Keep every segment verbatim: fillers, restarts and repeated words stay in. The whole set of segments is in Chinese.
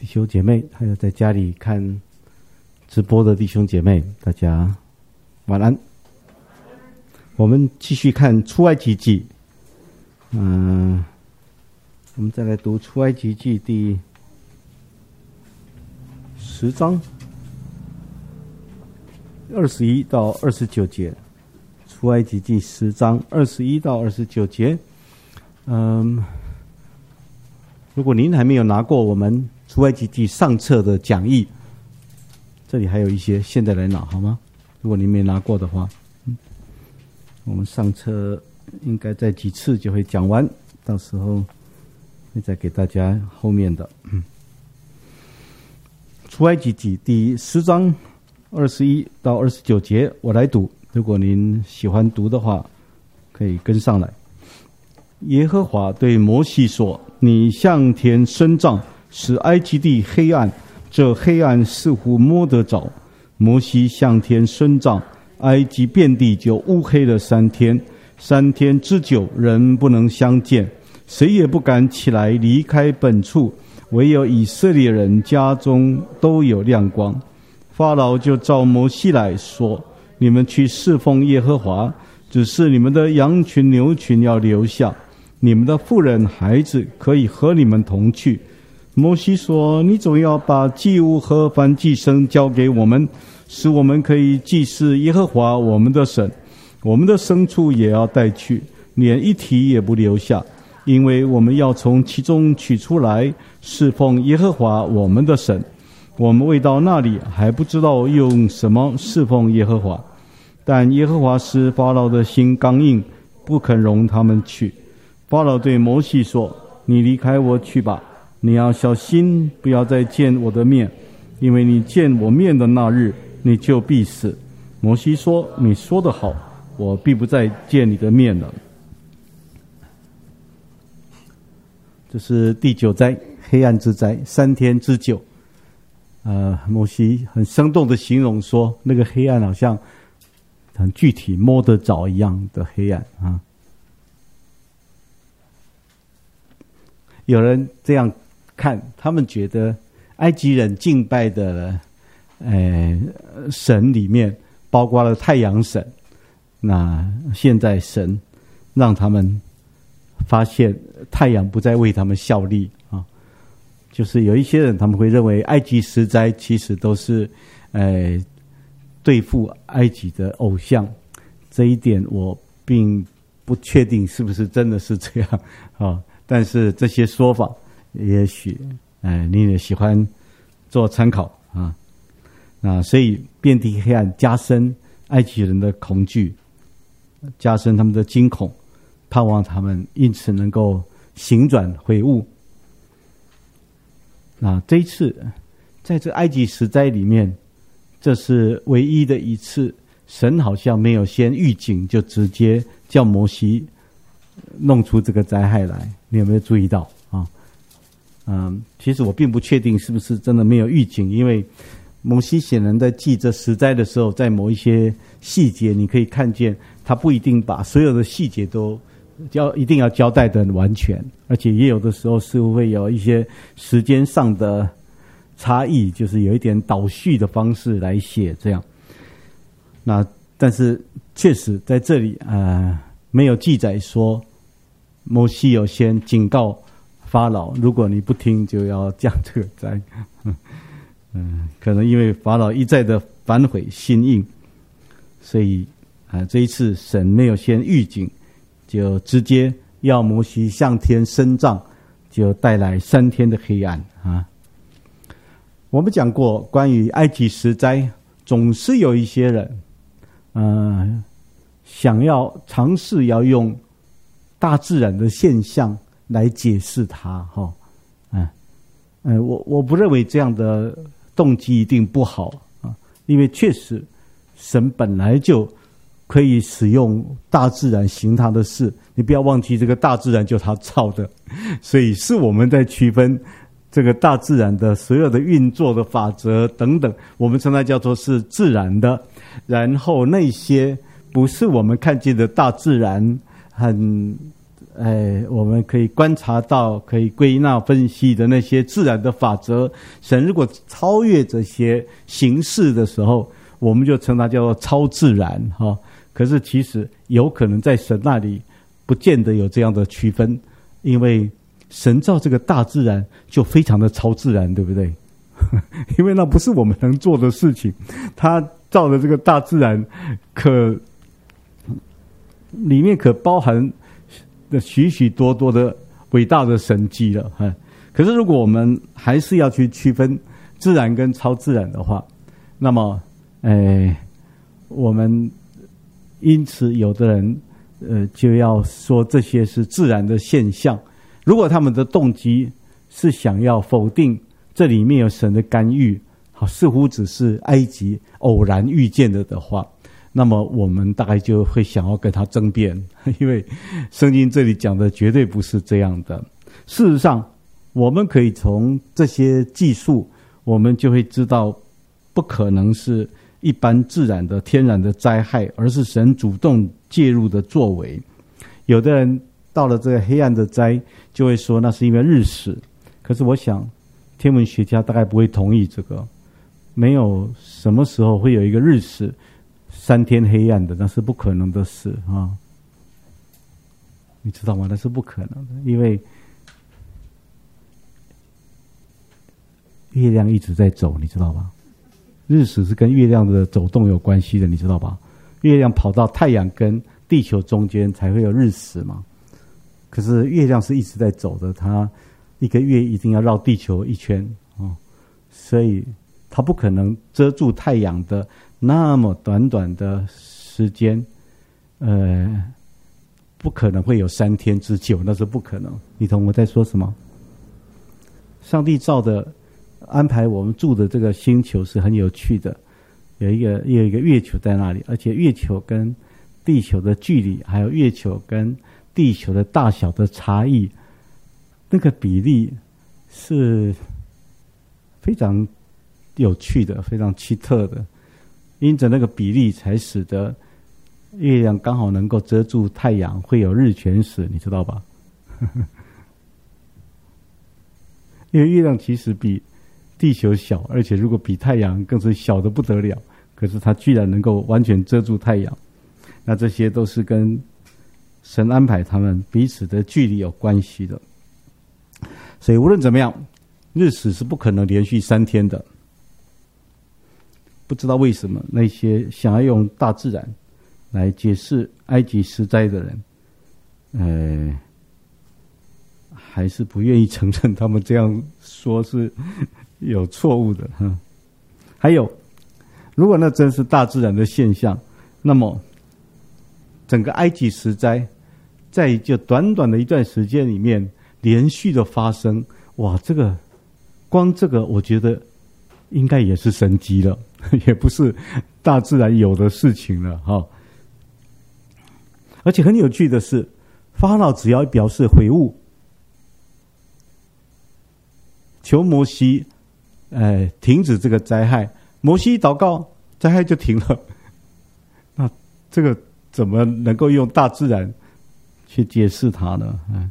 弟兄姐妹，还有在家里看直播的弟兄姐妹，大家晚安。我们继续看出埃及记，嗯、呃，我们再来读出埃及记第十章二十一到二十九节。出埃及记十章二十一到二十九节，嗯、呃，如果您还没有拿过我们出埃及记上册的讲义，这里还有一些，现在来拿好吗？如果您没拿过的话，嗯，我们上册应该在几次就会讲完，到时候会再给大家后面的。嗯，出埃及记第十章二十一到二十九节，我来读。如果您喜欢读的话，可以跟上来。耶和华对摩西说：“你向田伸杖，使埃及地黑暗，这黑暗似乎摸得着。”摩西向田伸杖，埃及遍地就乌黑了三天，三天之久，人不能相见，谁也不敢起来离开本处，唯有以色列人家中都有亮光。法老就召摩西来说：“你们去侍奉耶和华，只是你们的羊群牛群要留下，你们的妇人孩子可以和你们同去。”摩西说：“你总要把祭物和燔祭牲交给我们，使我们可以祭祀耶和华我们的神。我们的牲畜也要带去，连一蹄也不留下，因为我们要从其中取出来侍奉耶和华我们的神。我们未到那里，还不知道用什么侍奉耶和华。但耶和华使法老的心刚硬，不肯容他们去。法老对摩西说：“你离开我去吧，你要小心，不要再见我的面，因为你见我面的那日，你就必死。”摩西说：“你说得好，我必不再见你的面了。”这是第九灾，黑暗之灾，三天之久。呃，摩西很生动的形容说，那个黑暗好像很具体摸得着一样的黑暗啊。有人这样看，他们觉得埃及人敬拜的呃神里面包括了太阳神，那现在神让他们发现太阳不再为他们效力啊。就是有一些人他们会认为埃及十灾其实都是呃对付埃及的偶像，这一点我并不确定是不是真的是这样啊。但是这些说法也许呃你也喜欢做参考啊。那所以遍地黑暗加深埃及人的恐惧，加深他们的惊恐，盼望他们因此能够醒转悔悟。那这一次在这埃及十灾里面，这是唯一的一次神好像没有先预警，就直接叫摩西弄出这个灾害来。你有没有注意到啊？嗯，其实我并不确定是不是真的没有预警，因为摩西显然在记这十灾的时候，在某一些细节你可以看见他不一定把所有的细节都交一定要交代的完全，而且也有的时候是会有一些时间上的差异，就是有一点倒叙的方式来写这样。那但是确实在这里呃没有记载说摩西有先警告法老，如果你不听就要降这个灾。嗯，可能因为法老一再的反悔心硬，所以啊、呃、这一次神没有先预警，就直接要摩西向天伸杖，就带来三天的黑暗啊。我们讲过关于埃及十灾，总是有一些人呃想要尝试要用大自然的现象来解释它哈。嗯呃我我不认为这样的动机一定不好啊，因为确实神本来就可以使用大自然行他的事，你不要忘记这个大自然就是他造的，所以是我们在区分这个大自然的所有的运作的法则等等，我们称它叫做是自然的。然后那些不是我们看见的大自然很哎，我们可以观察到、可以归纳分析的那些自然的法则，神如果超越这些形式的时候，我们就称它叫做超自然哈、哦。可是其实有可能在神那里不见得有这样的区分，因为神造这个大自然就非常的超自然，对不对？因为那不是我们能做的事情，他造的这个大自然可里面可包含的许许多多的伟大的神迹了。可是如果我们还是要去区分自然跟超自然的话，那么哎，我们因此有的人呃就要说这些是自然的现象。如果他们的动机是想要否定这里面有神的干预，好，似乎只是埃及偶然遇见的的话，那么我们大概就会想要跟他争辩，因为圣经这里讲的绝对不是这样的。事实上，我们可以从这些记述，我们就会知道，不可能是一般自然的天然的灾害，而是神主动介入的作为。有的人到了这个黑暗的灾，就会说那是因为日食，可是我想天文学家大概不会同意这个，没有什么时候会有一个日食三天黑暗的，那是不可能的事啊！你知道吗？那是不可能的，因为月亮一直在走，你知道吧？日食是跟月亮的走动有关系的，你知道吧？月亮跑到太阳跟地球中间才会有日食嘛。可是月亮是一直在走的，它一个月一定要绕地球一圈哦，所以它不可能遮住太阳的那么短短的时间，呃，不可能会有三天之久，那是不可能。你懂我在说什么？上帝造的安排我们住的这个星球是很有趣的，有一个有一个月球在那里，而且月球跟地球的距离，还有月球跟地球的大小的差异，那个比例是非常有趣的，非常奇特的。因着那个比例，才使得月亮刚好能够遮住太阳，会有日全食，你知道吧？因为月亮其实比地球小，而且如果比太阳更是小的不得了，可是它居然能够完全遮住太阳。那这些都是跟神安排他们彼此的距离有关系的。所以无论怎么样，日食是不可能连续三天的。不知道为什么那些想要用大自然来解释埃及十灾的人，呃，还是不愿意承认他们这样说是有错误的。还有，如果那真是大自然的现象，那么整个埃及十灾在就短短的一段时间里面连续的发生，哇，这个光这个我觉得应该也是神迹了，也不是大自然有的事情了哈。而且很有趣的是，法老只要表示悔悟，求摩西，呃，停止这个灾害，摩西祷告，灾害就停了。那这个怎么能够用大自然去解释它呢？嗯，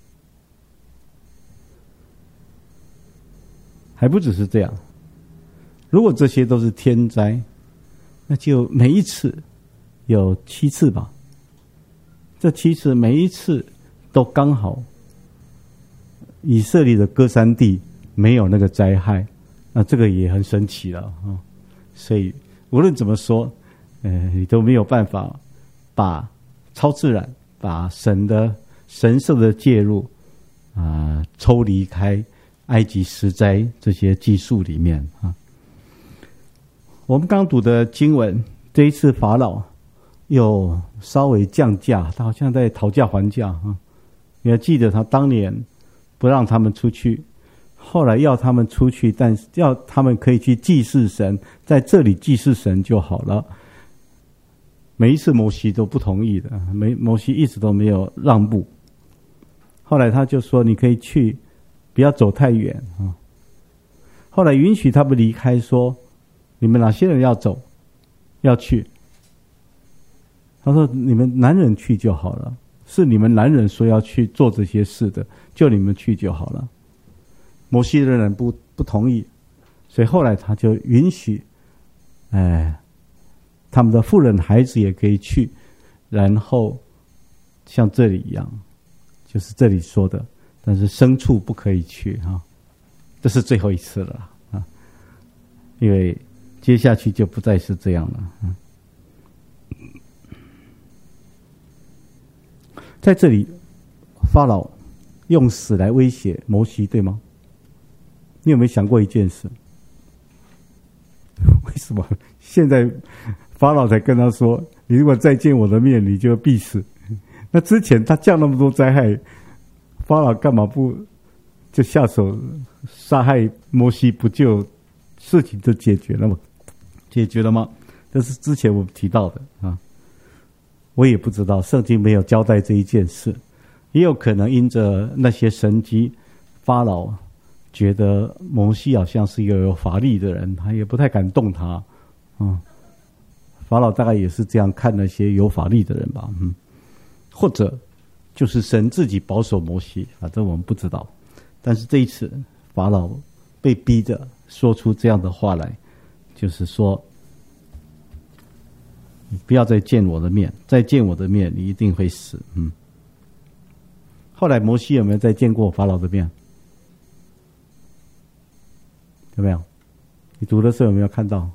还不只是这样。如果这些都是天灾，那就每一次有七次吧。这七次每一次都刚好以色列的歌珊地没有那个灾害，那这个也很神奇了啊！所以无论怎么说，呃，你都没有办法把超自然、把神的神圣的介入啊、呃、抽离开埃及十灾这些记述里面啊。我们刚读的经文，这一次法老又稍微降价，他好像在讨价还价啊。你还记得他当年不让他们出去，后来要他们出去，但是要他们可以去祭祀神，在这里祭祀神就好了。每一次摩西都不同意的，没摩西一直都没有让步。后来他就说：“你可以去，不要走太远啊。”后来允许他们离开，说：“你们哪些人要走，要去？”他说：“你们男人去就好了， 是你们男人说要去做这些事的，就你们去就好了。摩西的人不不同意，所以后来他就允许，哎，他们的妇人孩子也可以去，然后像这里一样，就是这里说的，但是牲畜不可以去哈、啊，这是最后一次了啊，因为接下去就不再是这样了啊。在这里，法老用死来威胁摩西，对吗？你有没有想过一件事？为什么现在法老才跟他说：“你如果再见我的面，你就必死。”那之前他降那么多灾害，法老干嘛不就下手杀害摩西？不就事情就解决了吗？解决了吗？这是之前我们提到的啊。我也不知道，圣经没有交代这一件事，也有可能因着那些神迹，法老觉得摩西好像是一个有法力的人，他也不太敢动他。嗯，法老大概也是这样看那些有法力的人吧。嗯，或者就是神自己保守摩西，反正我们不知道。但是这一次，法老被逼着说出这样的话来，就是说，你不要再见我的面，再见我的面，你一定会死。嗯。后来摩西有没有再见过法老的面？有没有？你读的时候有没有看到？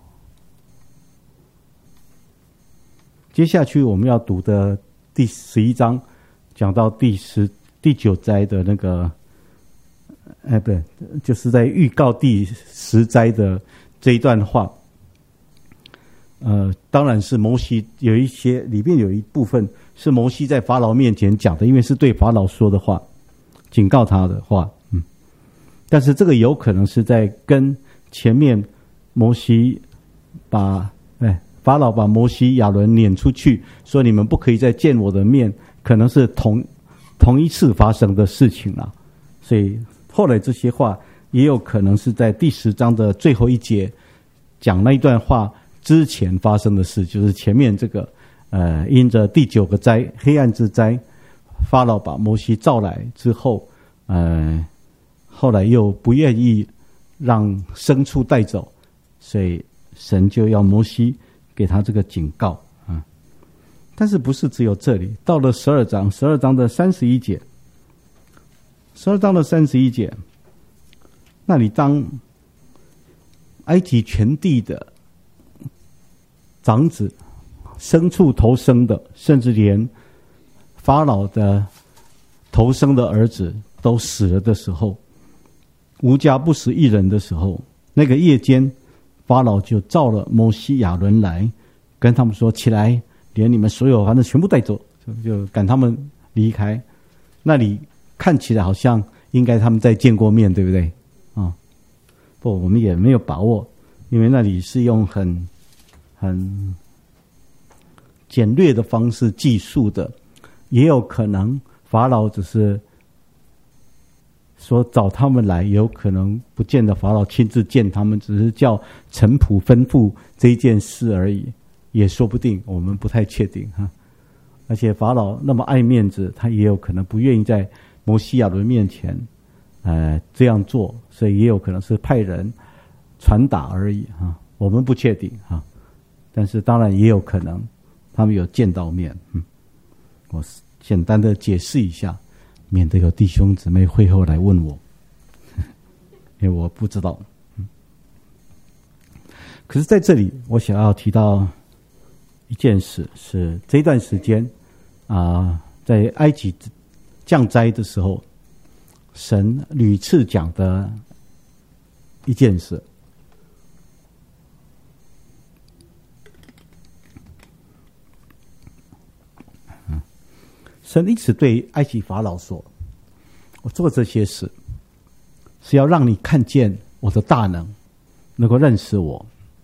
接下去我们要读的第十一章，讲到第十第九灾的那个，哎，不对，就是在预告第十灾的这一段话。呃，当然是摩西有一些里面有一部分是摩西在法老面前讲的，因为是对法老说的话，警告他的话，嗯。但是这个有可能是在跟前面摩西把哎法老把摩西亚伦撵出去，说你们不可以再见我的面，可能是同同一次发生的事情啦。所以后来这些话也有可能是在第十章的最后一节讲那一段话之前发生的事，就是前面这个呃，因着第九个灾黑暗之灾，法老把摩西召来之后，呃，后来又不愿意让牲畜带走，所以神就要摩西给他这个警告啊、嗯。但是不是只有这里？到了十二章，十二章的三十一节，十二章的三十一节，那里当埃及全地的长子、牲畜头生的，甚至连法老的头生的儿子都死了的时候，无家不死一人的时候，那个夜间，法老就召了摩西亚伦来，跟他们说：“起来，连你们所有反正全部带走，就赶他们离开。”那里看起来好像应该他们再见过面，对不对？啊，不，我们也没有把握，因为那里是用很很简略的方式记述的，也有可能法老只是说找他们来，也有可能不见得法老亲自见他们，只是叫臣仆吩咐这一件事而已，也说不定，我们不太确定哈。而且法老那么爱面子，他也有可能不愿意在摩西亚伦面前呃这样做，所以也有可能是派人传达而已哈，我们不确定哈。但是当然也有可能他们有见到面，嗯，我简单的解释一下，免得有弟兄姊妹会后来问我，因为我不知道。嗯，可是在这里我想要提到一件事，是这段时间啊、呃，在埃及降灾的时候，神屡次讲的一件事。神一直对埃及法老说：“我做这些事，是要让你看见我的大能，能够认识我。”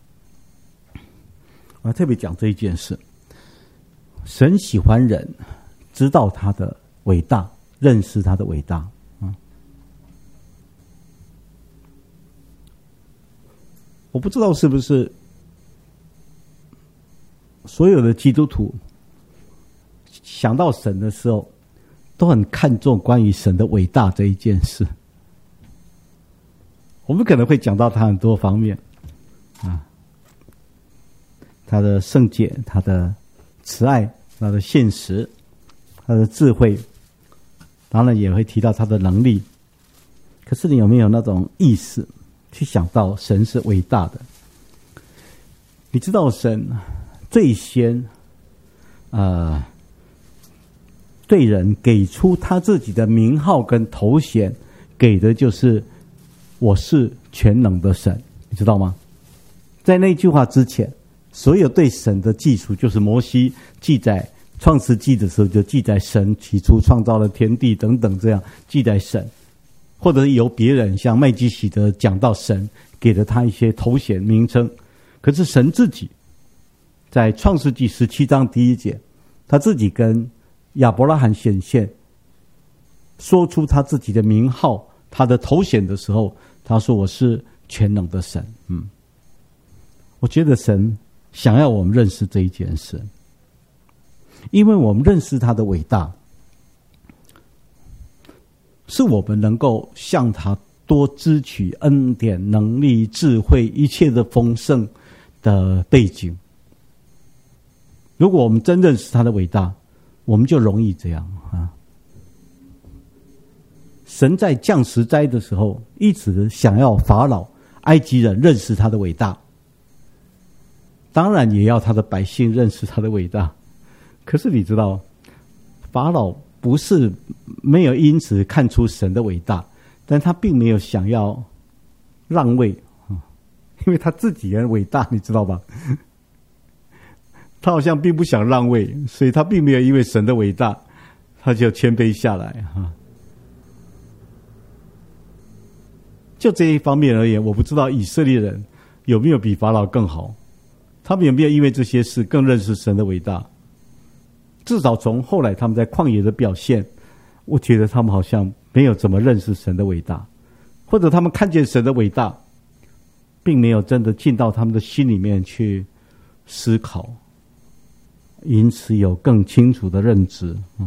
我要特别讲这一件事。神喜欢人知道他的伟大，认识他的伟大。嗯，我不知道是不是所有的基督徒想到神的时候， 都很看重关于神的伟大这一件事。我们可能会讲到他很多方面啊，他的圣洁，他的慈爱，他的现实，他的智慧，当然也会提到他的能力。可是你有没有那种意识去想到神是伟大的？你知道神最先呃对人给出他自己的名号跟头衔，给的就是我是全能的神，你知道吗？在那句话之前，所有对神的记述，就是摩西记载创世纪的时候就记载神起初创造了天地等等，这样记载神，或者是由别人像麦基洗德讲到神，给了他一些头衔名称。可是神自己在创世纪十七章第一节，他自己跟亚伯拉罕显现，说出他自己的名号他的头衔的时候，他说我是全能的神。嗯，我觉得神想要我们认识这一件事，因为我们认识他的伟大，是我们能够向他多支取恩典、能力、智慧一切的丰盛的背景。如果我们真认识他的伟大，我们就容易这样啊。神在降十灾的时候，一直想要法老、埃及人认识他的伟大，当然也要他的百姓认识他的伟大。可是你知道，法老不是没有因此看出神的伟大，但他并没有想要让位，因为他自己很伟大，你知道吧？他好像并不想让位，所以他并没有因为神的伟大，他就谦卑下来哈。就这一方面而言，我不知道以色列人有没有比法老更好，他们有没有因为这些事更认识神的伟大？至少从后来他们在旷野的表现，我觉得他们好像没有怎么认识神的伟大，或者他们看见神的伟大，并没有真的进到他们的心里面去思考，因此有更清楚的认知。嗯，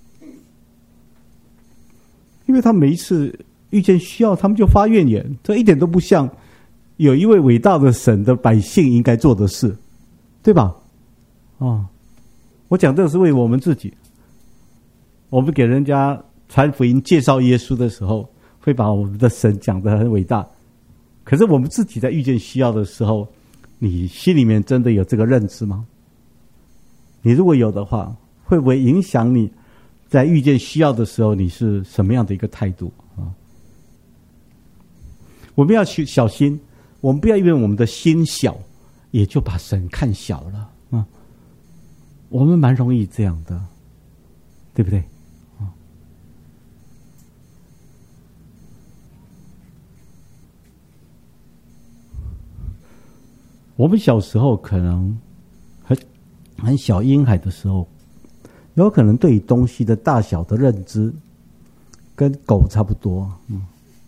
因为他每一次遇见需要，他们就发怨言，这一点都不像有一位伟大的神的百姓应该做的事，对吧？啊，我讲这个是为我们自己。我们给人家传福音、介绍耶稣的时候，会把我们的神讲得很伟大。可是我们自己在遇见需要的时候，你心里面真的有这个认知吗？你如果有的话，会不会影响你在遇见需要的时候，你是什么样的一个态度啊？我们要去小心，我们不要因为我们的心小，也就把神看小了啊。我们蛮容易这样的，对不对？啊，我们小时候可能很很小婴孩的时候，有可能对于东西的大小的认知跟狗差不多。嗯，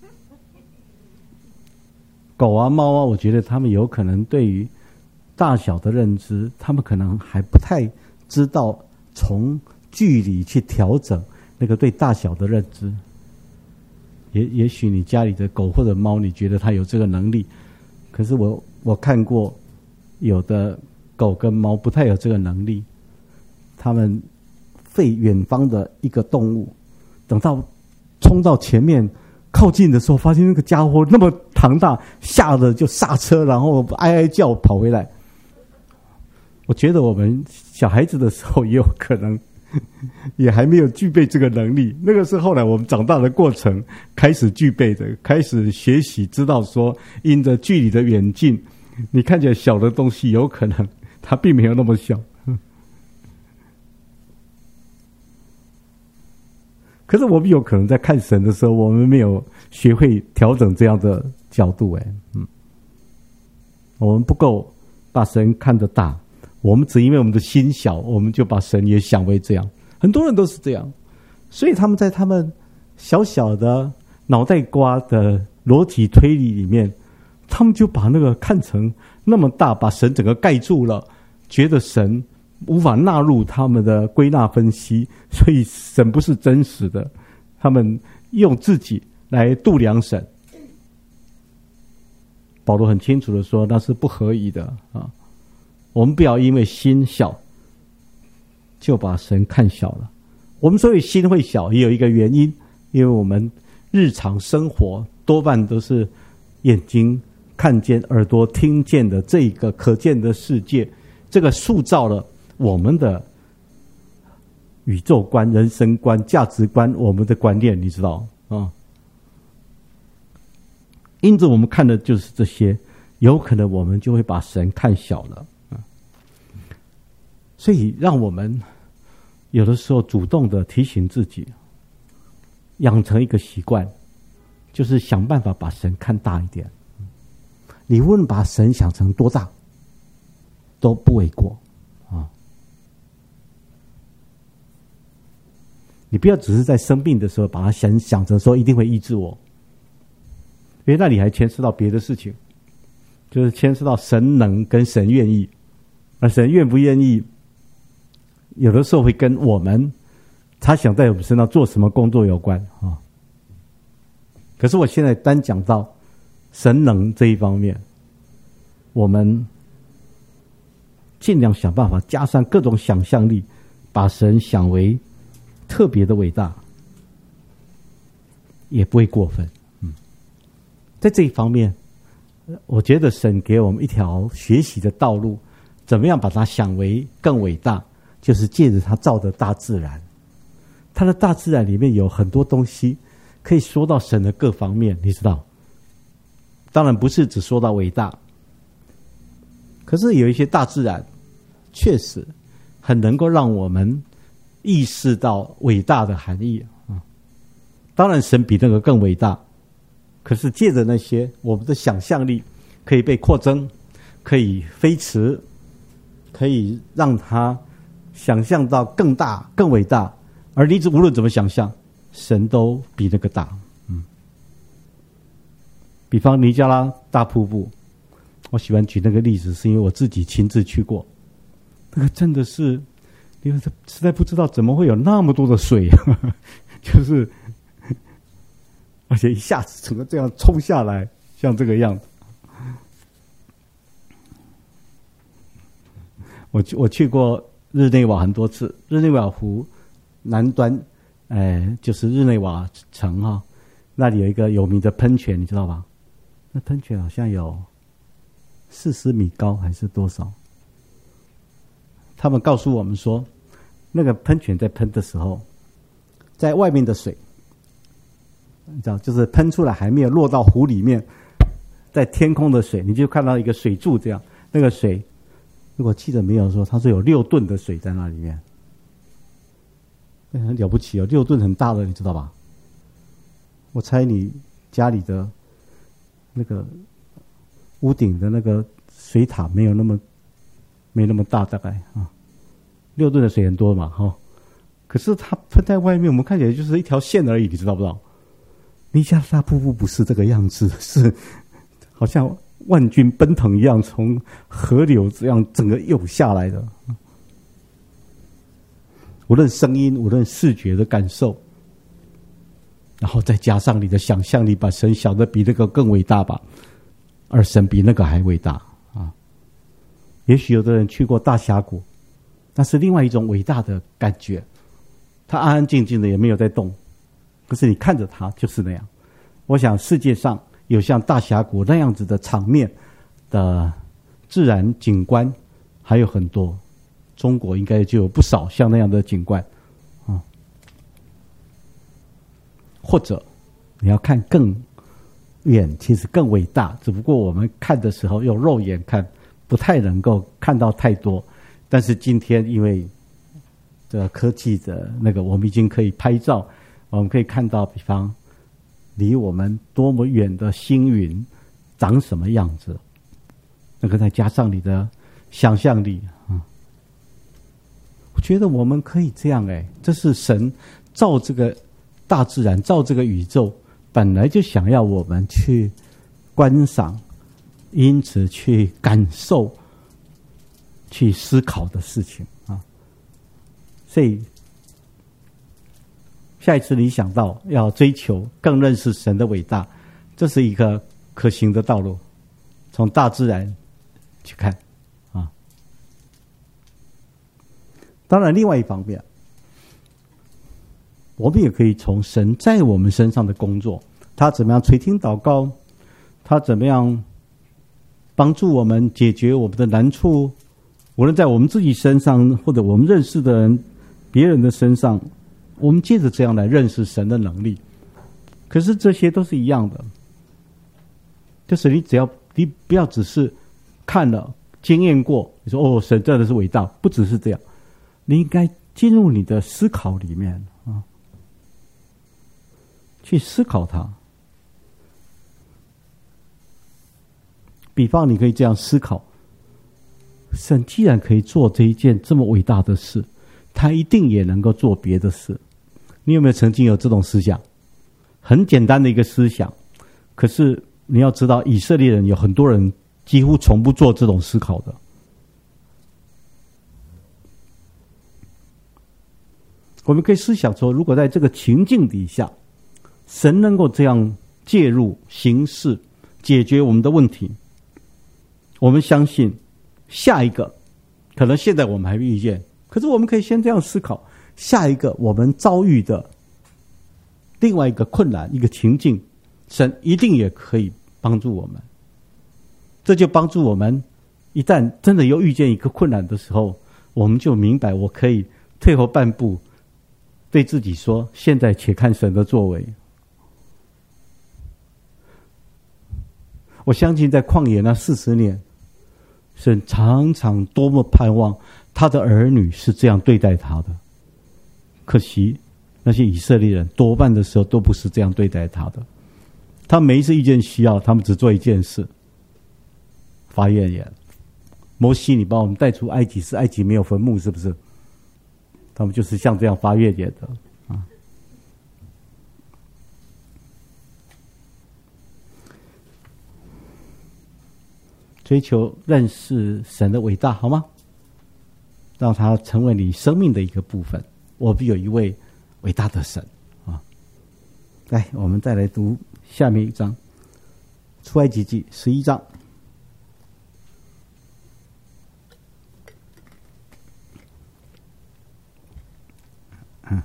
狗啊猫啊，我觉得他们有可能对于大小的认知，他们可能还不太知道从距离去调整那个对大小的认知。也也许你家里的狗或者猫，你觉得它有这个能力，可是我我看过有的狗跟猫不太有这个能力，他们吠远方的一个动物，等到冲到前面靠近的时候，发现那个家伙那么庞大，吓得就刹车，然后哀哀叫跑回来。我觉得我们小孩子的时候也有可能也还没有具备这个能力，那个是后来我们长大的过程开始具备的，开始学习知道说因着距离的远近，你看起来小的东西有可能它并没有那么小。可是我们有可能在看神的时候，我们没有学会调整这样的角度。哎，嗯，我们不够把神看得大，我们只因为我们的心小，我们就把神也想为这样。很多人都是这样，所以他们在他们小小的脑袋瓜的逻辑推理里面，他们就把那个看成那么大，把神整个盖住了，觉得神无法纳入他们的归纳分析，所以神不是真实的，他们用自己来度量神。保罗很清楚的说，那是不合宜的啊！我们不要因为心小，就把神看小了。我们所以心会小，也有一个原因，因为我们日常生活多半都是眼睛看见、耳朵听见的这个可见的世界，这个塑造了我们的宇宙观、人生观、价值观，我们的观念，你知道啊？因此我们看的就是这些，有可能我们就会把神看小了啊。所以让我们有的时候主动的提醒自己，养成一个习惯，就是想办法把神看大一点。你无论把神想成多大都不为过啊！你不要只是在生病的时候把它想想着说一定会医治我，因为那里还牵涉到别的事情，就是牵涉到神能跟神愿意，而神愿不愿意，有的时候会跟我们他想在我们身上做什么工作有关啊。可是我现在单讲到神能这一方面，我们尽量想办法加上各种想象力，把神想为特别的伟大，也不会过分。嗯，在这一方面，我觉得神给我们一条学习的道路，怎么样把它想为更伟大，就是借着他造的大自然。他的大自然里面有很多东西可以说到神的各方面，你知道，当然不是只说到伟大，可是有一些大自然确实很能够让我们意识到伟大的含义啊。当然神比那个更伟大，可是借着那些，我们的想象力可以被扩增，可以飞驰，可以让它想象到更大更伟大，而你无论怎么想象，神都比那个大。嗯，比方尼加拉大瀑布，我喜欢举那个例子，是因为我自己亲自去过，那个真的是，因为实在不知道怎么会有那么多的水，就是，而且一下子整个这样冲下来，像这个样子。我去我去过日内瓦很多次，日内瓦湖南端，哎，就是日内瓦城哈、哦，那里有一个有名的喷泉，你知道吧？那喷泉好像有四十米高还是多少？他们告诉我们说，那个喷泉在喷的时候，在外面的水，你知道，就是喷出来还没有落到湖里面，在天空的水，你就看到一个水柱这样，那个水，如果记得没有说，它是有六吨的水在那里面，很了不起哦，六吨很大的，你知道吧？我猜你家里的那个屋顶的那个水塔没有那么没那么大，大概啊，六吨的水很多嘛，哈、哦。可是它喷在外面，我们看起来就是一条线而已，你知道不知道？尼加拉瀑布不是这个样子，是好像万军奔腾一样，从河流这样整个涌下来的。无论声音，无论视觉的感受，然后再加上你的想象力，把神想的比那个更伟大吧，而神比那个还伟大啊！也许有的人去过大峡谷，那是另外一种伟大的感觉，他安安静静的也没有在动，可是你看着他就是那样。我想世界上有像大峡谷那样子的场面的自然景观还有很多，中国应该就有不少像那样的景观啊。或者你要看更远，其实更伟大，只不过我们看的时候用肉眼看不太能够看到太多。但是今天因为这个科技的那个，我们已经可以拍照，我们可以看到比方离我们多么远的星云长什么样子，那个再加上你的想象力啊，我觉得我们可以这样哎，这是神造这个大自然，造这个宇宙，本来就想要我们去观赏，因此去感受、去思考的事情啊。 所以下一次你想到要追求更认识神的伟大，这是一个可行的道路。从大自然去看啊，当然另外一方面，我们也可以从神在我们身上的工作，他怎么样垂听祷告，他怎么样帮助我们解决我们的难处，无论在我们自己身上或者我们认识的人别人的身上，我们借着这样来认识神的能力。可是这些都是一样的，就是你只要你不要只是看了经验过，你说哦，神真的是伟大，不只是这样，你应该进入你的思考里面啊，去思考它。比方你可以这样思考，神既然可以做这一件这么伟大的事，他一定也能够做别的事。你有没有曾经有这种思想？很简单的一个思想，可是你要知道，以色列人有很多人几乎从不做这种思考的。我们可以思想说，如果在这个情境底下，神能够这样介入行事，解决我们的问题，我们相信下一个，可能现在我们还没遇见，可是我们可以先这样思考，下一个我们遭遇的另外一个困难，一个情境，神一定也可以帮助我们。这就帮助我们，一旦真的又遇见一个困难的时候，我们就明白我可以退后半步，对自己说，现在且看神的作为。我相信在旷野那四十年，神常常多么盼望他的儿女是这样对待他的。可惜那些以色列人多半的时候都不是这样对待他的。他每一次遇见需要，他们只做一件事，发怨言。摩西，你把我们带出埃及，是埃及没有坟墓，是不是？他们就是像这样发怨言的啊。追求认识神的伟大，好吗？让它成为你生命的一个部分。我们有一位伟大的神啊！来，我们再来读下面一章，出埃及记十一章。嗯，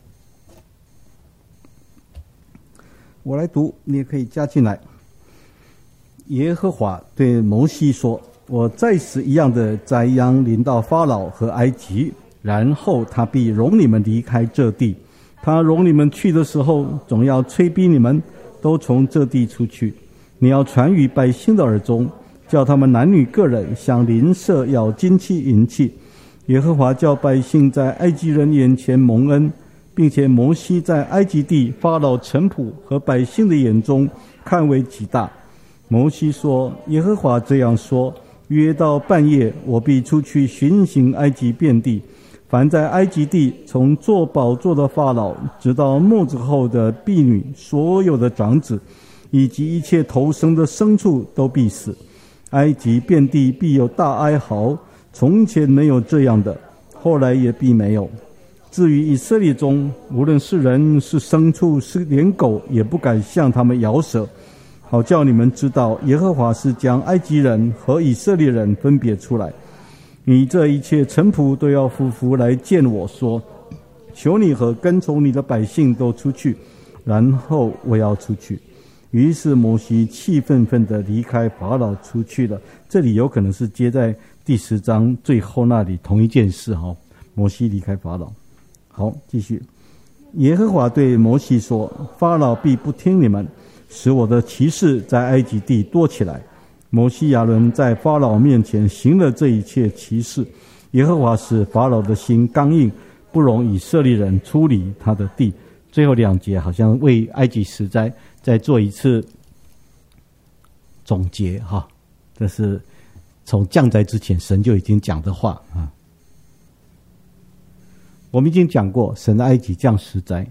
我来读，你也可以加进来。耶和华对摩西说：“我再使一样的灾殃临到法老和埃及，然后他必容你们离开这地。他容你们去的时候，总要催逼你们都从这地出去。你要传于百姓的耳中，叫他们男女个人向邻舍要金器银器。耶和华叫百姓在埃及人眼前蒙恩，并且摩西在埃及地法老臣仆和百姓的眼中看为极大。摩西说：耶和华这样说，约到半夜，我必出去巡行埃及遍地，凡在埃及地从坐宝座的法老直到末子后的婢女，所有的长子以及一切头生的牲畜都必死。埃及遍地必有大哀嚎，从前没有这样的，后来也必没有。至于以色列中，无论是人是牲畜是连狗，也不敢向他们摇舌，好叫你们知道，耶和华是将埃及人和以色列人分别出来。你这一切臣仆都要匍匐来见我说：求你和跟从你的百姓都出去，然后我要出去。于是摩西气愤愤地离开法老出去了。这里有可能是接在第十章最后那里同一件事哈。摩西离开法老。好，继续。耶和华对摩西说：法老必不听你们，使我的骑士在埃及地多起来。摩西亚伦在法老面前行了这一切奇事。耶和华使法老的心刚硬，不容以色列人出离他的地。最后两节好像为埃及十灾再做一次总结哈，这是从降灾之前神就已经讲的话啊。我们已经讲过，神的埃及降十灾，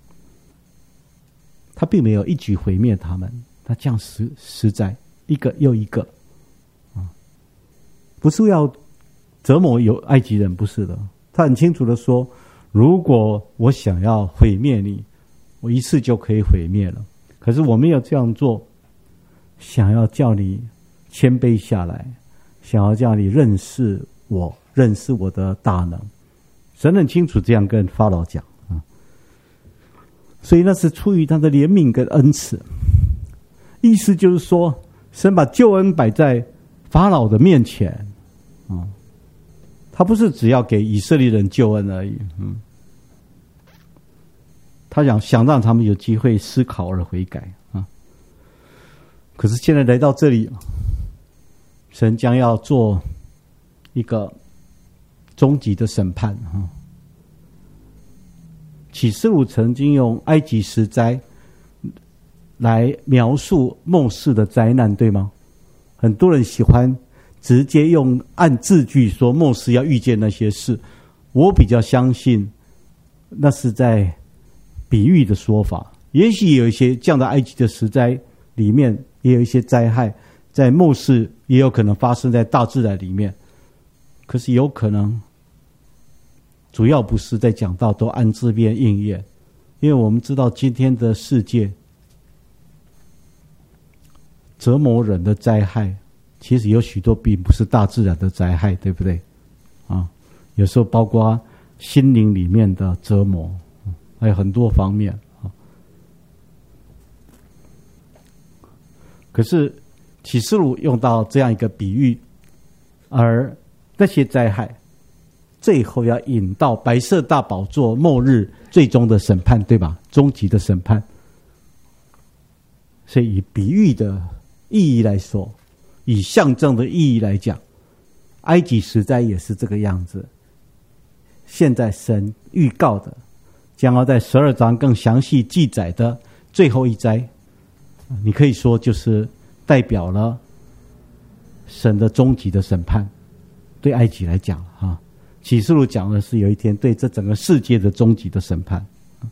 他并没有一举毁灭他们，他降十十灾，一个又一个啊，不是要折磨有埃及人，不是的， 他很清楚的说，如果我想要毁灭你，我一次就可以毁灭了。可是我没有这样做，想要叫你谦卑下来，想要叫你认识我，认识我的大能。神很清楚这样跟法老讲啊，所以那是出于他的怜悯跟恩慈。意思就是说，神把救恩摆在法老的面前啊，他不是只要给以色列人救恩而已，嗯，他想想让他们有机会思考而悔改啊。可是现在来到这里，神将要做一个终极的审判啊。启示录曾经用埃及十灾来描述末世的灾难，对吗？很多人喜欢直接用按字句说末世要预见那些事，我比较相信那是在比喻的说法。也许有一些这样的埃及的十灾里面也有一些灾害，在末世也有可能发生在大自然里面，可是有可能主要不是在讲到都按字面应验，因为我们知道今天的世界折磨人的灾害，其实有许多并不是大自然的灾害，对不对？啊，有时候包括心灵里面的折磨，还有很多方面啊。可是启示录用到这样一个比喻，而那些灾害最后要引到白色大宝座末日最终的审判，对吧？终极的审判。所以以比喻的意义来说，以象征的意义来讲，埃及十灾也是这个样子。现在神预告的将要在十二章更详细记载的最后一灾，你可以说就是代表了神的终极的审判。对埃及来讲啊，启示录讲的是有一天对这整个世界的终极的审判，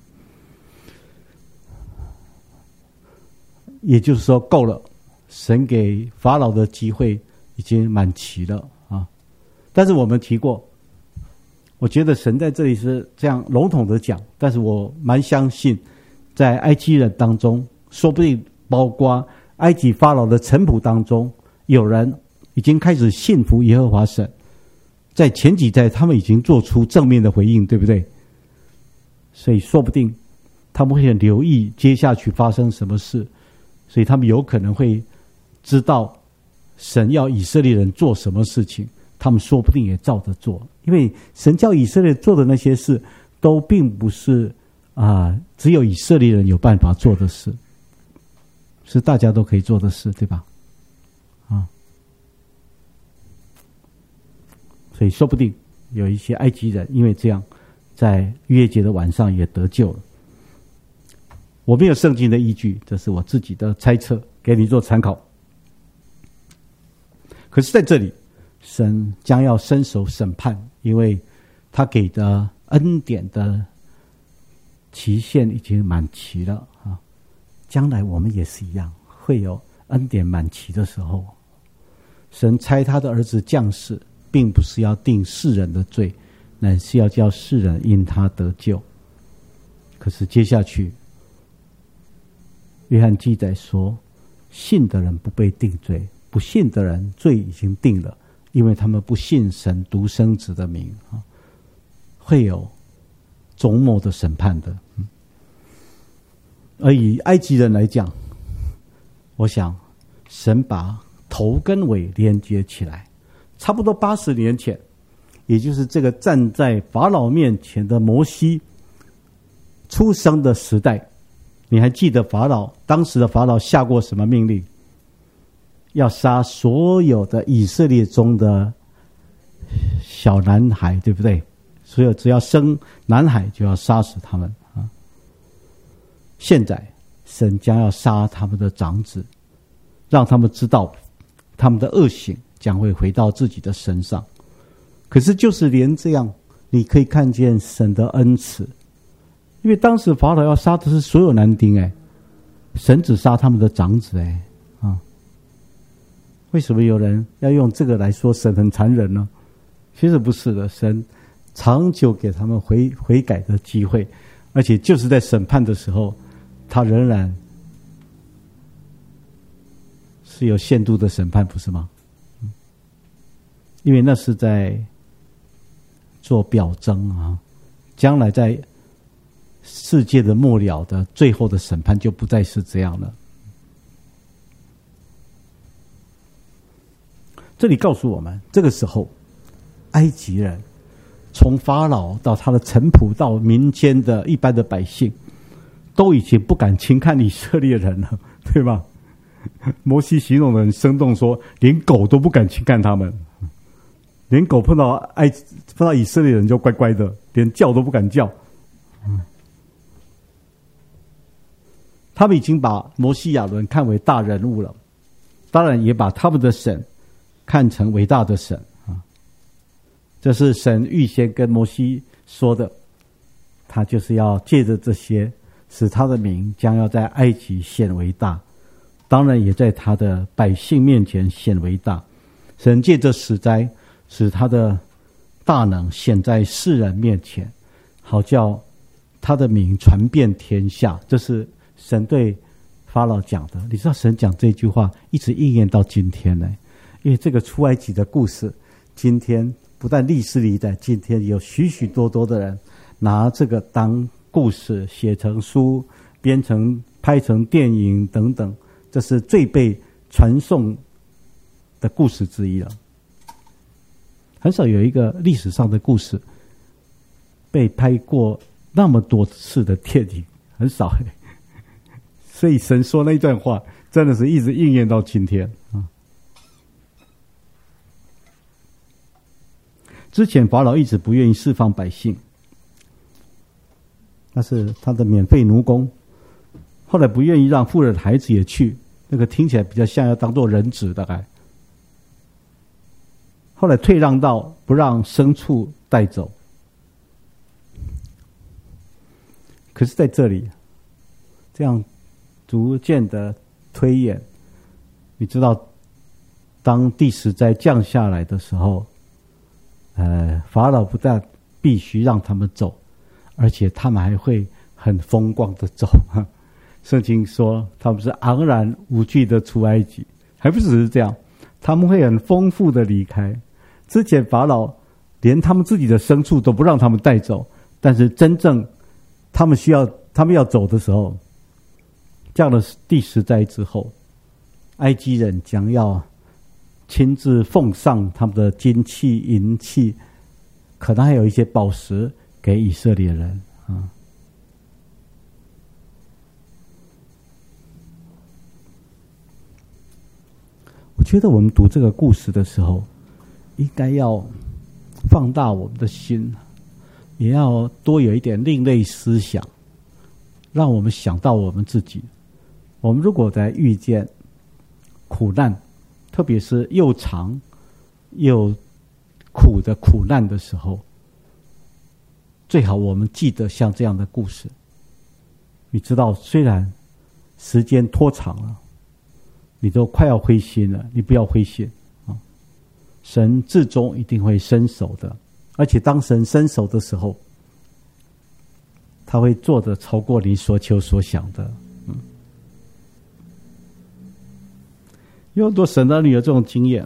也就是说够了，神给法老的机会已经满期了啊。但是我们提过，我觉得神在这里是这样笼统的讲，但是我蛮相信在埃及人当中，说不定包括埃及法老的臣仆当中，有人已经开始信服耶和华神，在前几代他们已经做出正面的回应，对不对？所以说不定他们会很留意接下去发生什么事，所以他们有可能会知道神要以色列人做什么事情，他们说不定也照着做。因为神叫以色列做的那些事都并不是啊、呃，只有以色列人有办法做的事，是大家都可以做的事，对吧？啊，所以说不定有一些埃及人因为这样在逾越节的晚上也得救了。我没有圣经的依据，这是我自己的猜测，给你做参考。可是在这里神将要伸手审判，因为他给的恩典的期限已经满期了啊！将来我们也是一样，会有恩典满期的时候。神差他的儿子降世，并不是要定世人的罪，乃是要叫世人因他得救。可是接下去约翰记载说，信的人不被定罪，不信的人罪已经定了，因为他们不信神独生子的名啊，会有终末的审判的。而以埃及人来讲，我想神把头跟尾连接起来，差不多八十年前，也就是这个站在法老面前的摩西出生的时代。你还记得法老当时的法老下过什么命令？要杀所有的以色列中的小男孩，对不对？所有只要生男孩就要杀死他们啊！现在神将要杀他们的长子，让他们知道他们的恶行将会回到自己的身上。可是就是连这样，你可以看见神的恩慈，因为当时法老要杀的是所有男丁，哎，神只杀他们的长子，哎，啊，为什么有人要用这个来说神很残忍呢？其实不是的，神长久给他们悔悔改的机会，而且就是在审判的时候，他仍然是有限度的审判，不是吗？因为那是在做表征啊，将来在世界的末了的最后的审判就不再是这样了。这里告诉我们，这个时候埃及人从法老到他的臣仆到民间的一般的百姓，都已经不敢轻看以色列人了，对吧？摩西形容的很生动，说连狗都不敢轻看他们，连狗碰到埃碰到以色列人就乖乖的，连叫都不敢叫。他们已经把摩西亚伦看为大人物了，当然也把他们的神看成伟大的神啊。这是神预先跟摩西说的，他就是要借着这些，使他的名将要在埃及显为大，当然也在他的百姓面前显为大。神借着死灾，使他的大能显在世人面前，好叫他的名传遍天下。这是神对法老讲的。你知道神讲这句话一直应验到今天呢？因为这个出埃及的故事，今天不但历史里在，今天有许许多多的人拿这个当故事写成书，编成拍成电影等等，这是最被传颂的故事之一了。很少有一个历史上的故事被拍过那么多次的电影，很少。所以神说那一段话真的是一直应验到今天啊。之前法老一直不愿意释放百姓，那是他的免费奴工，后来不愿意让妇人孩子也去，那个听起来比较像要当做人质，大概后来退让到不让牲畜带走。可是在这里这样逐渐的推演，你知道当第十灾降下来的时候，呃，法老不但必须让他们走，而且他们还会很风光的走。圣经说他们是昂然无惧的出埃及，还不只是这样，他们会很丰富的离开。之前法老连他们自己的牲畜都不让他们带走，但是真正他们需要他们要走的时候，降了第十灾之后，埃及人将要亲自奉上他们的金器银器，可能还有一些宝石给以色列人啊。我觉得我们读这个故事的时候，应该要放大我们的心，也要多有一点另类思想，让我们想到我们自己。我们如果在遇见苦难，特别是又长又苦的苦难的时候，最好我们记得像这样的故事。你知道，虽然时间拖长了，你都快要灰心了，你不要灰心啊！神至终一定会伸手的，而且当神伸手的时候，他会做得超过你所求所想的。嗯，有很多神的儿女有这种经验，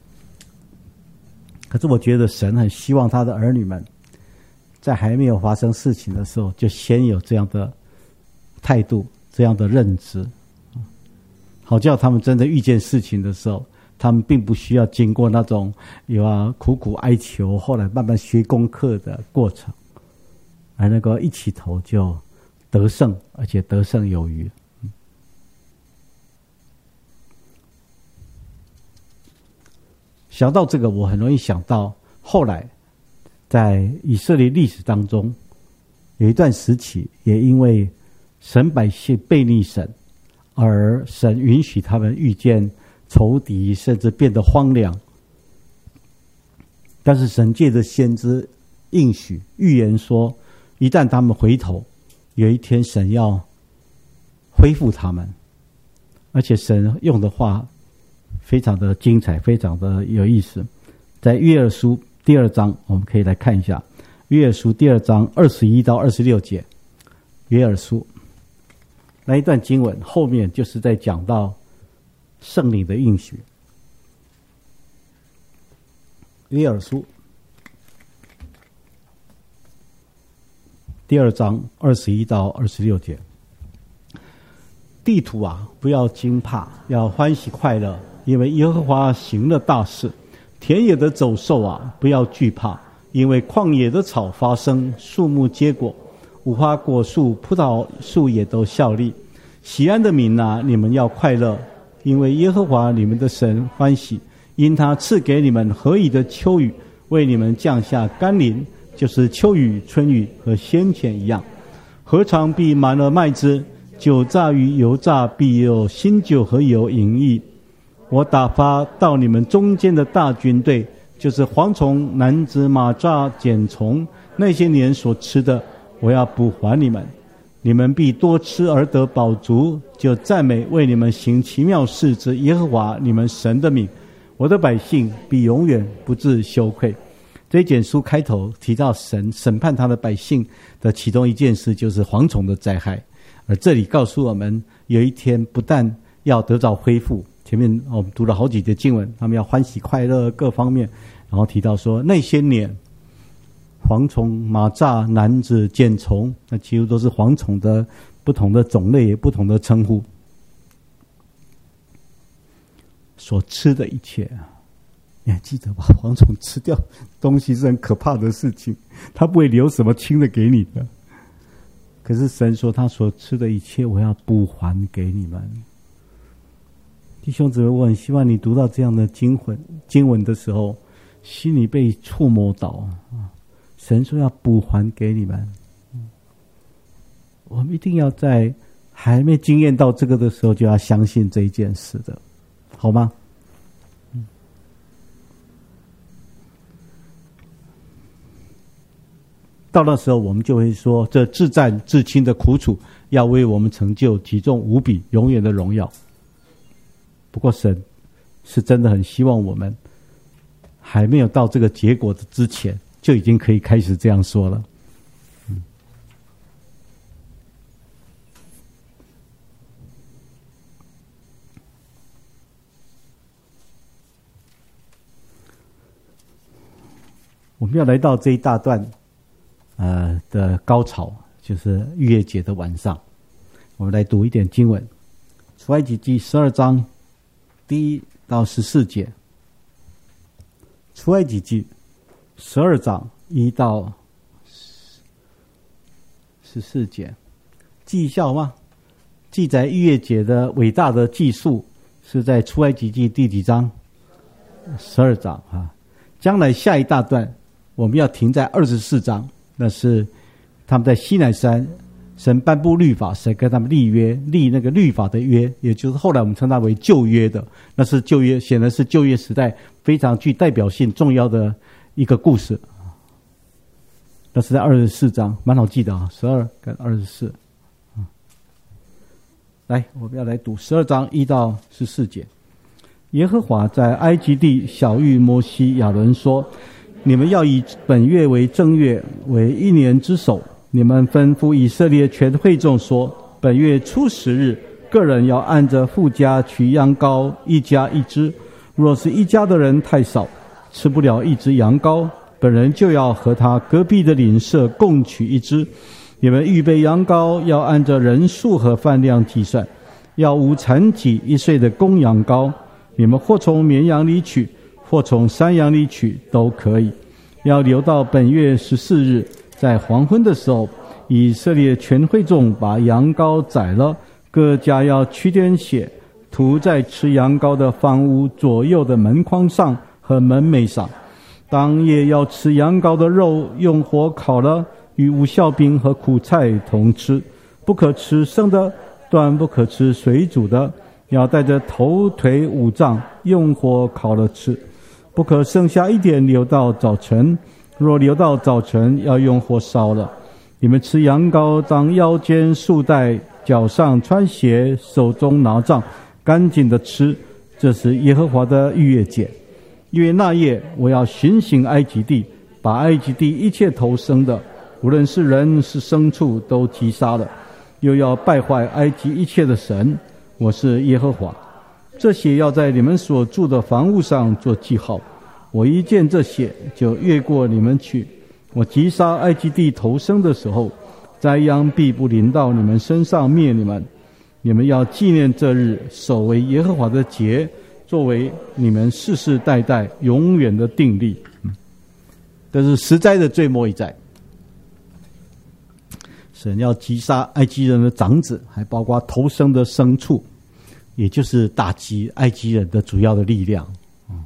可是我觉得神很希望他的儿女们在还没有发生事情的时候，就先有这样的态度，这样的认知，好叫他们真的遇见事情的时候，他们并不需要经过那种有啊苦苦哀求，后来慢慢学功课的过程，而能够一起头就得胜，而且得胜有余。嗯、想到这个，我很容易想到后来在以色列历史当中，有一段时期，也因为神百姓悖逆神，而神允许他们遇见仇敌，甚至变得荒凉。但是神借着先知应许预言说，一旦他们回头，有一天神要恢复他们。而且神用的话非常的精彩，非常的有意思。在约珥书第二章，我们可以来看一下。 约珥书第二章二十一到二十六节。约珥书那一段经文后面就是在讲到圣灵的应许。约珥书第二章二十一到二十六节。地土啊，不要惊怕，要欢喜快乐，因为耶和华行了大事。田野的走兽啊，不要惧怕，因为旷野的草发生，树木结果，无花果树、葡萄树也都效力。喜安的民啊，你们要快乐，因为耶和华你们的神欢喜，因他赐给你们合宜的秋雨，为你们降下甘霖，就是秋雨、春雨和先前一样。禾场必满了麦子，酒榨与油榨必有新酒和油盈溢。我打发到你们中间的大军队，就是蝗虫、男子、马蚱、茧虫，那些年所吃的，我要补还你们。你们必多吃而得饱足，就赞美为你们行奇妙事之耶和华你们神的名。我的百姓必永远不致羞愧。这一卷书开头提到神审判他的百姓的其中一件事，就是蝗虫的灾害。而这里告诉我们，有一天不但要得到恢复，前面我们读了好几节经文，他们要欢喜快乐各方面，然后提到说那些年蝗虫、马蚱、男子、茧虫，那几乎都是蝗虫的不同的种类，不同的称呼，所吃的一切啊，你还记得吧？蝗虫吃掉东西是很可怕的事情，它不会留什么轻的给你的。可是神说他所吃的一切我要补还给你们。弟兄姊妹，我很希望你读到这样的经文经文的时候，心里被触摸到，神说要补还给你们。我们一定要在还没经验到这个的时候就要相信这一件事的，好吗？到那时候我们就会说，这至战至轻的苦楚要为我们成就体重无比永远的荣耀。不过神是真的很希望我们还没有到这个结果的之前就已经可以开始这样说了。嗯，我们要来到这一大段呃的高潮，就是逾越节的晚上。我们来读一点经文，出埃及记十二章第一到十四节。出埃及记十二章一到十四节，记一下吗？记载逾越节的伟大的记述是在出埃及记第几章？十二章啊。将来下一大段我们要停在二十四章，那是他们在西乃山神颁布律法，神跟他们立约，立那个律法的约，也就是后来我们称它为旧约的，那是旧约，显然是旧约时代非常具代表性重要的一个故事。那是在二十四章，蛮好记的啊，十二跟二十四。来，我们要来读十二章一到十四节。耶和华在埃及地晓谕摩西、亚伦说：你们要以本月为正月，为一年之首。你们吩咐以色列全会众说：本月初十日，个人要按着父家取羊羔，一家一只。若是一家的人太少，吃不了一只羊羔，本人就要和他隔壁的邻舍共取一只。你们预备羊羔，要按着人数和饭量计算，要无残疾一岁的公羊羔。你们或从绵羊里取，或从山羊里取，都可以。要留到本月十四日，在黄昏的时候，以色列全会众把羊羔宰了，各家要取点血，涂在吃羊羔的房屋左右的门框上和门楣上。当夜要吃羊羔的肉，用火烤了，与无酵饼和苦菜同吃，不可吃生的，断不可吃水煮的，要带着头腿五脏，用火烤了吃，不可剩下一点留到早晨。若留到早晨，要用火烧了。你们吃羊羔，当腰间束带，脚上穿鞋，手中拿杖，干净的吃。这是耶和华的逾越节。因为那夜我要巡行埃及地， 把埃及地一切投生的，无论是人是牲畜，都击杀了，又要败坏埃及一切的神。我是耶和华。这血要在你们所住的房屋上做记号。我一见这血，就越过你们去。我击杀埃及地投生的时候，灾殃必不临到你们身上，灭你们。你们要纪念这日，守为耶和华的节，作为你们世世代代永远的定例。嗯，这是十灾的最末一灾。神要击杀埃及人的长子，还包括投生的牲畜，也就是打击埃及人的主要的力量。嗯，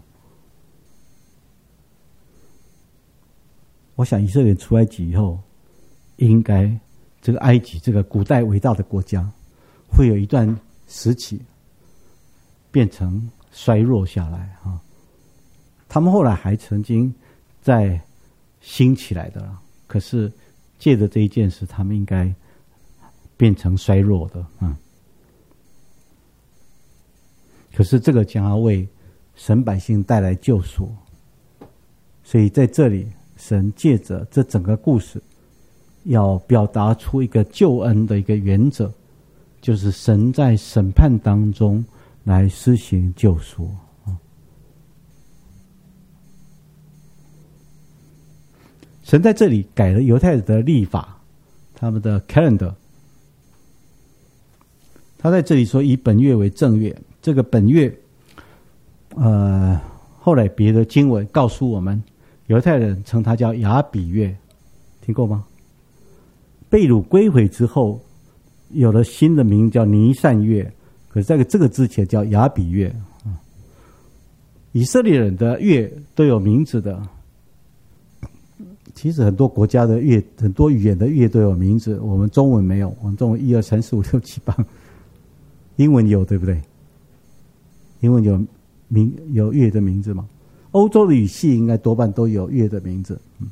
我想以色列出埃及以后，应该这个埃及这个古代伟大的国家，会有一段时期变成衰弱下来啊。他们后来还曾经在兴起来的了，可是借着这一件事，他们应该变成衰弱的啊。可是这个将要为神百姓带来救赎，所以在这里，神借着这整个故事，要表达出一个救恩的一个原则，就是神在审判当中来施行救赎。神在这里改了犹太人的历法，他们的 calendar。他在这里说以本月为正月，这个本月，呃，后来别的经文告诉我们，犹太人称它叫亚比月，听过吗？被掳归回之后，有了新的名叫尼散月，可是在这个之前叫亚比月。以色列人的月都有名字的。其实很多国家的月，很多语言的月都有名字，我们中文没有。我们中文一二三四五六七八，英文有对不对？英文有名有月的名字吗？欧洲的语系应该多半都有月的名字。嗯，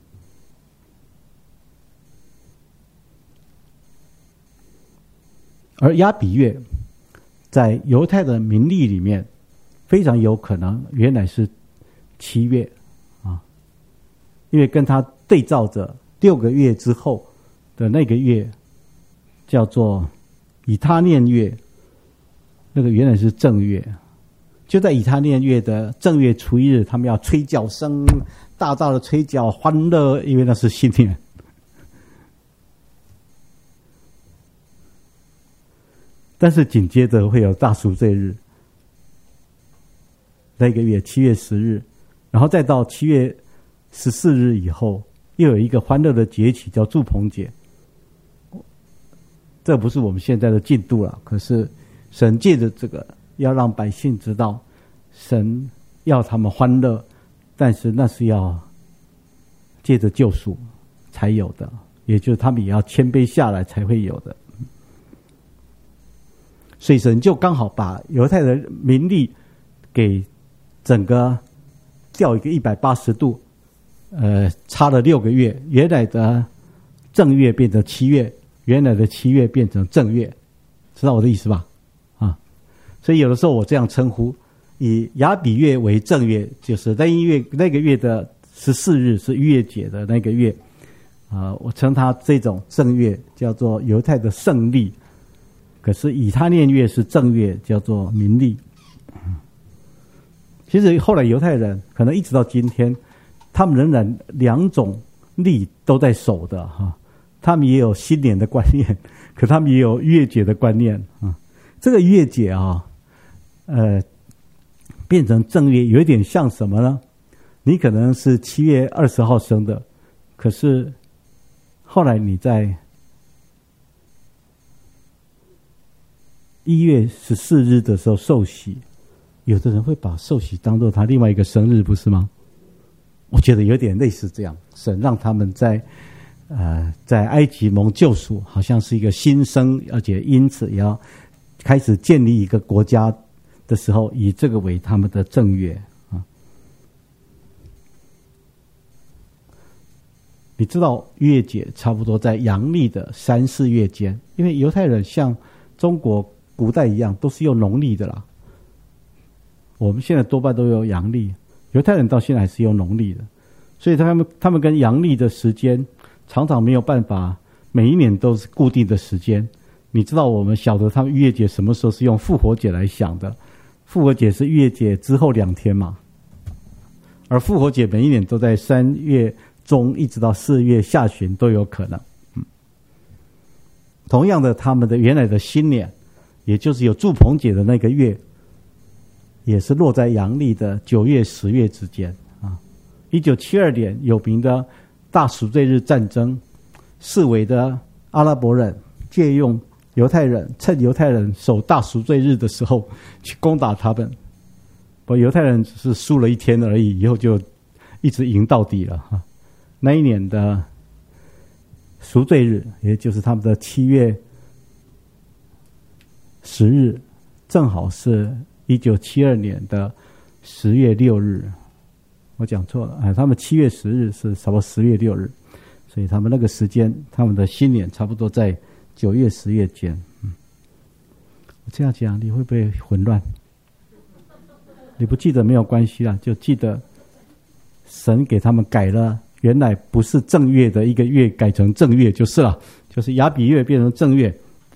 而亚比月在犹太的民历里面，非常有可能原来是七月。因为跟他对照着六个月之后的那个月叫做以他念月，那个原来是正月。就在以他念月的正月初一日，他们要吹角声，大大的吹角欢乐，因为那是新年。但是紧接着会有大赎罪日，那个月七月十日，然后再到七月十四日以后，又有一个欢乐的节期叫住棚节。这不是我们现在的进度了，可是神借着这个要让百姓知道，神要他们欢乐，但是那是要借着救赎才有的，也就是他们也要谦卑下来才会有的。所以神就刚好把犹太的民历给整个调一个一百八十度。呃，差了六个月，原来的正月变成七月，原来的七月变成正月，知道我的意思吧？啊，所以有的时候我这样称呼，以亚比月为正月，就是那一月那个月的十四日是逾越节的那个月，啊、呃，我称它这种正月叫做犹太的圣历，可是以他念月是正月，叫做民历。其实后来犹太人可能一直到今天，他们仍然两种历都在守的哈，他们也有新年的观念，可他们也有逾越节的观念啊。这个逾越节啊，呃，变成正月，有一点像什么呢？你可能是七月二十号生的，可是后来你在一月十四日的时候受洗，有的人会把受洗当作他另外一个生日，不是吗？我觉得有点类似这样，神让他们在呃在埃及蒙救赎，好像是一个新生，而且因此也要开始建立一个国家的时候，以这个为他们的正月啊。你知道逾越节差不多在阳历的三四月间，因为犹太人像中国古代一样都是用农历的啦，我们现在多半都有阳历。犹太人到现在还是用农历的， 所以他们他们跟阳历的时间常常没有办法每一年都是固定的时间。你知道我们晓得他们逾越节什么时候是用复活节来想的，复活节是逾越节之后两天嘛，而复活节每一年都在三月中一直到四月下旬都有可能。嗯，同样的，他们的原来的新年，也就是有祝棚节的那个月，也是落在阳历的九月十月之间啊。一九七二年有名的大赎罪日战争，四围的阿拉伯人借用犹太人，趁犹太人守大赎罪日的时候去攻打他们。不过犹太人只是输了一天而已，以后就一直赢到底了哈。那一年的赎罪日，也就是他们的七月十日，正好是一九七二年的十月六日。我讲错了，哎，他们七月十日是差不多十月六日，所以他们那个时间，他们的新年差不多在九月十月间。嗯，我这样讲你会不会混乱？你不记得没有关系啦，就记得神给他们改了，原来不是正月的一个月改成正月就是了，就是亚比月变成正月。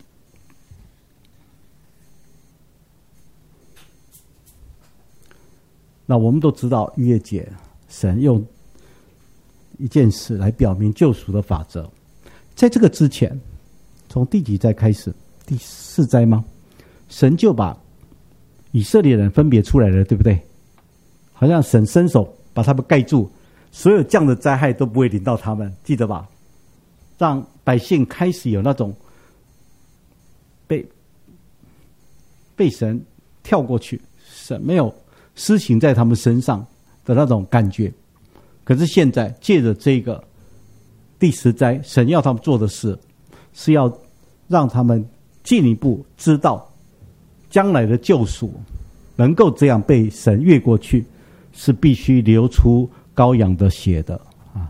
那我们都知道逾越节，神用一件事来表明救赎的法则。在这个之前，从第几灾开始？第四灾吗？神就把以色列人分别出来了，对不对？好像神伸手把他们盖住，所有这样的灾害都不会临到他们，记得吧？让百姓开始有那种被被神跳过去，神没有施行在他们身上的那种感觉。可是现在借着这个第十灾，神要他们做的事是要让他们进一步知道将来的救赎能够这样被神越过去，是必须流出羔羊的血的啊。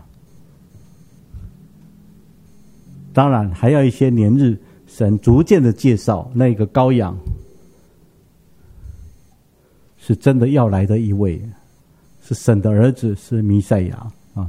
当然还要一些年日，神逐渐的介绍那个羔羊是真的要来的一位，是神的儿子，是弥赛亚啊。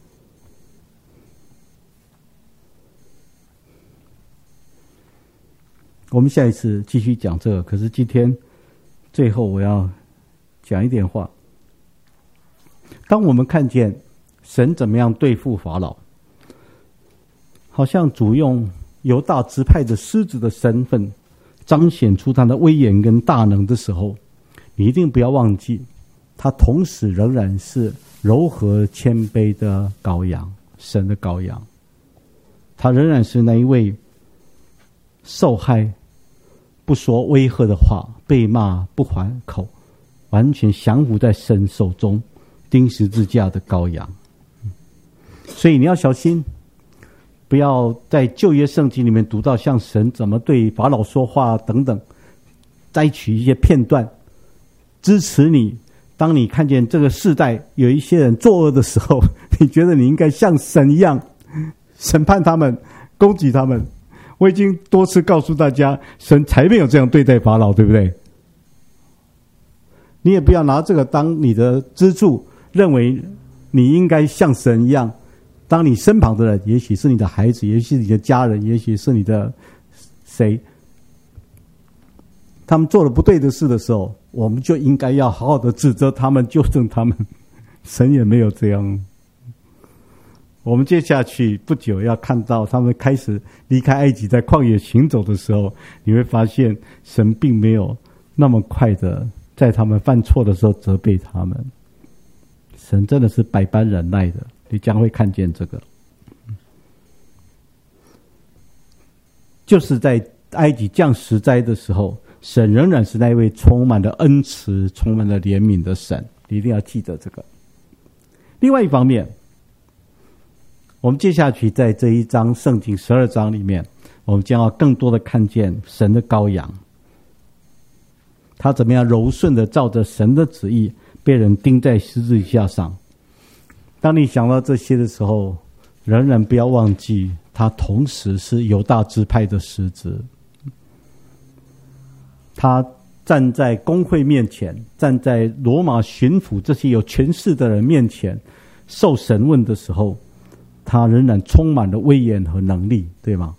我们下一次继续讲这个，可是今天最后我要讲一点话。当我们看见神怎么样对付法老，好像主用犹大支派的狮子的身份彰显出他的威严跟大能的时候，你一定不要忘记，他同时仍然是柔和谦卑的羔羊，神的羔羊。他仍然是那一位受害不说威吓的话，被骂不还口，完全降服在神手中钉十字架的羔羊。所以你要小心，不要在旧约圣经里面读到像神怎么对法老说话等等，摘取一些片段支持你。当你看见这个世代有一些人作恶的时候，你觉得你应该像神一样审判他们，攻击他们。我已经多次告诉大家，神才没有这样对待法老，对不对？你也不要拿这个当你的支柱，认为你应该像神一样。当你身旁的人，也许是你的孩子，也许是你的家人，也许是你的谁，他们做了不对的事的时候，我们就应该要好好的指责他们，纠正他们。神也没有这样。我们接下去不久要看到他们开始离开埃及，在旷野行走的时候，你会发现神并没有那么快的在他们犯错的时候责备他们。神真的是百般忍耐的，你将会看见这个。就是在埃及降十灾的时候，神仍然是那一位充满了恩慈、充满了怜悯的神，你一定要记得这个。另外一方面，我们接下去在这一章圣经十二章里面，我们将要更多的看见神的羔羊，他怎么样柔顺的照着神的旨意被人钉在十字架上。当你想到这些的时候，仍然不要忘记他同时是犹大支派的狮子。他站在公会面前，站在罗马巡抚这些有权势的人面前， 受审问的时候，他仍然充满了威严和能力，对吗？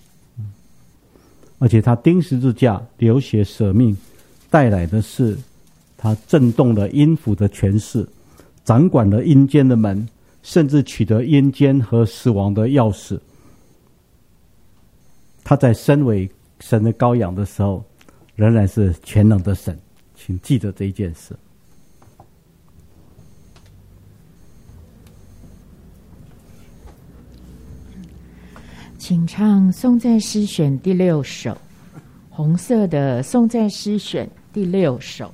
而且他钉十字架、流血舍命，带来的是他震动了阴府的权势，掌管了阴间的门，甚至取得阴间和死亡的钥匙。他在身为神的羔羊的时候，仍然是全能的神，请记得这一件事。 请唱颂赞诗选第六首，红色的颂赞诗选第六首。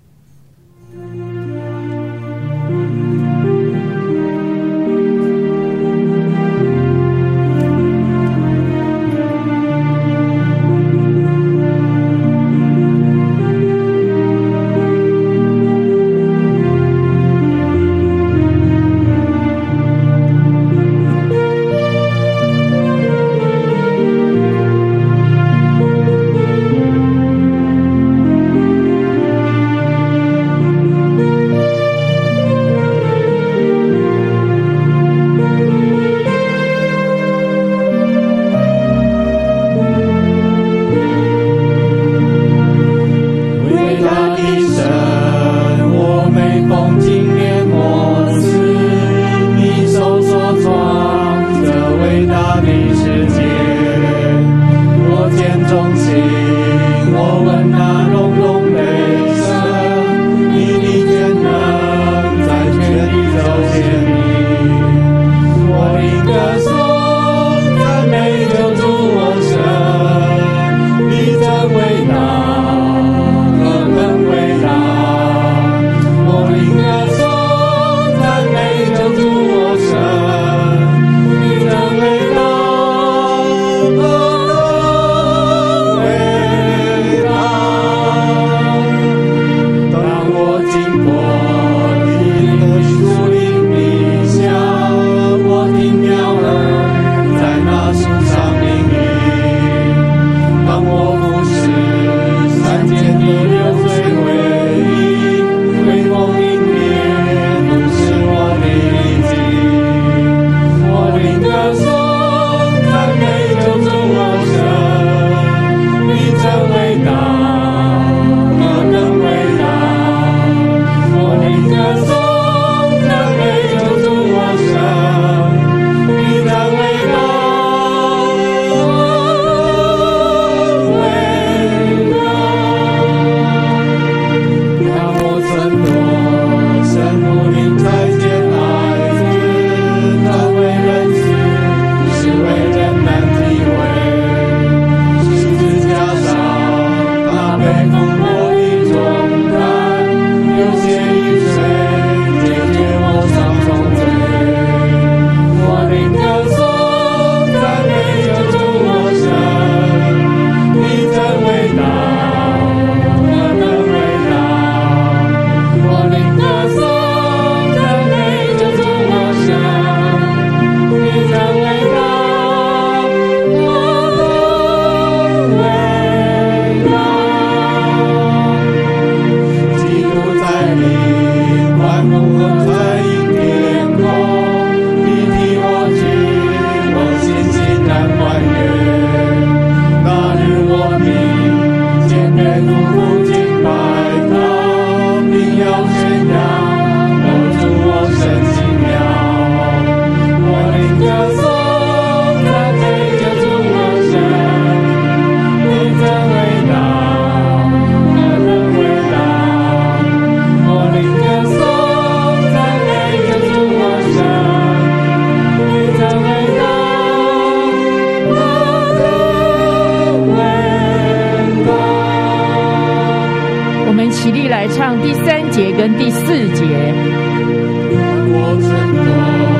起立来唱第三节跟第四节。 我承诺